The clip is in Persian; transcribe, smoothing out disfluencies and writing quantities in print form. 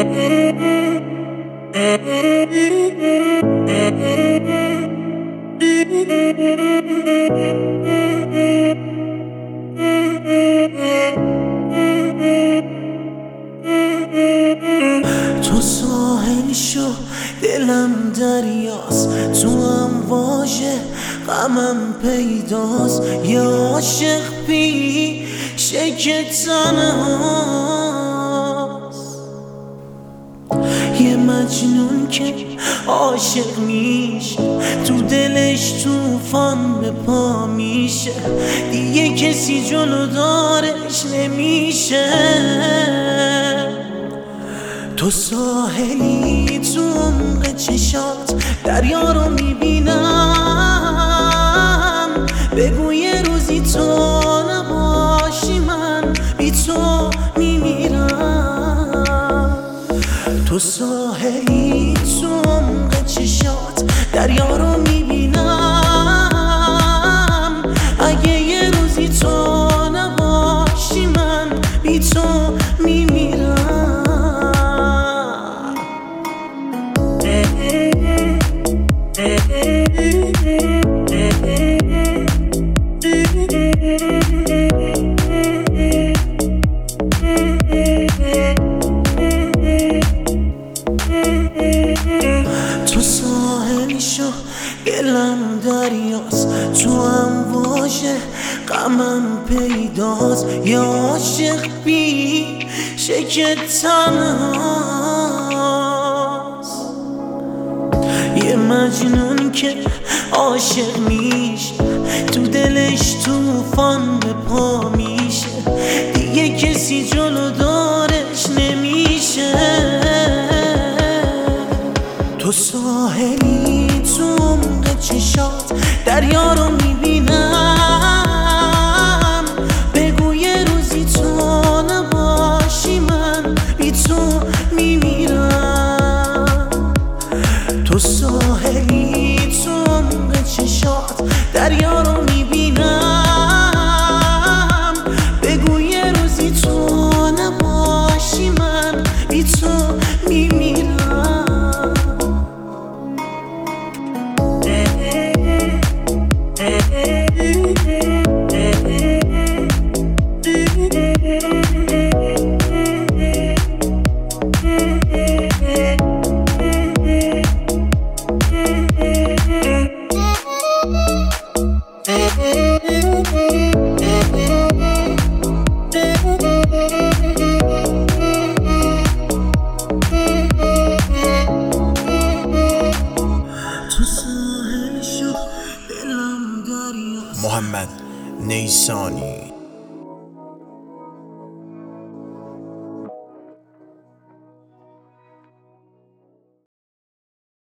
تو ساحل شو دلم دریاست، تو امواج غمم پیداست. یه عاشق پیشه که تنهاست، یه مجنون که عاشق میشه، تو دلش توفان به پا میشه، دیگه کسی جلو دارش نمیشه. تو ساحلی تو عمق چشات دریا رو میبینم، بگو یه روزی تو نباشی من بی تو میمیرم. تو ساحلی تو عمق چشات دریا رو میبینم، اگه یه روزی تو نباشی من بی تو میمیرم. تو ساحل شو دلم دریاست، تو امواج غمم پیداست. یه عاشق پیشه که تنهاست، یه مجنون که عاشق میشه، تو دلش توفان به پا میشه، دیگه کسی جلو دارش نمیشه. تو ساحلی تو عمق چشات دریا رو میبینم، بگو یه روزی تو نباشی من بی تو میمیرم. تو ساحلی تو عمق چشات دریا رو میبینم، بگو یه روزی تو نباشی من بی تو میمیرم. محمد نیسانی.